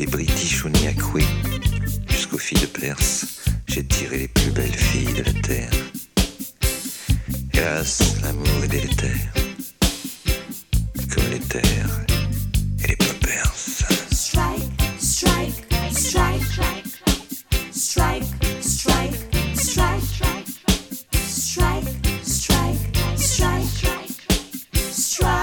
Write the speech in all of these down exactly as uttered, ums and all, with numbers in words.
des British au Niakoué jusqu'aux filles de Perse, j'ai tiré les plus belles filles de la terre. Hélas, l'amour est délétère, comme les terres et les peuples perses. Strike, strike, strike, strike, strike, strike, strike, strike, strike, strike, strike.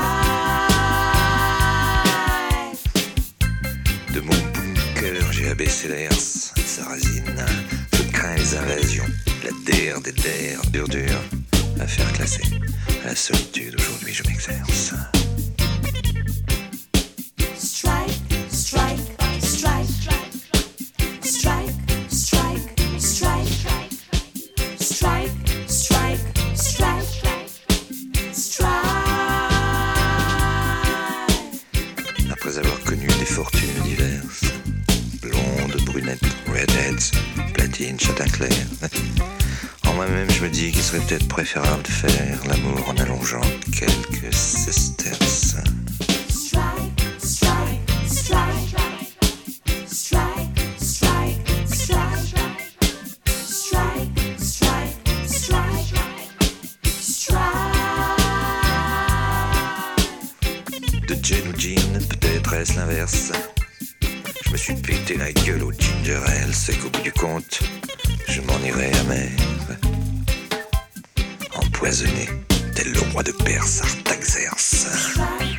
De mon bunker, j'ai abaissé la herse, sarrasine. Je crains les invasions, la der des der, dur dur. À faire classer, à la solitude, aujourd'hui je m'exerce. Strike, strike, strike, strike, strike, strike, strike, strike, strike, strike. Après avoir connu des fortunes diverses, blondes, brunettes, redheads, platine, châtain clair, en moi-même je me dis qu'il serait peut-être préférable de faire l'amour en allongeant quelques sesterces. Strike, strike, strike, strike, strike, strike, strike, strike, strike, strike. De gin ou gin, peut-être est-ce l'inverse. Je me suis pété la gueule au ginger ale, c'est qu'au bout du compte, je m'en irai amer, empoisonné, tel le roi de Perse Artaxerce. Strike.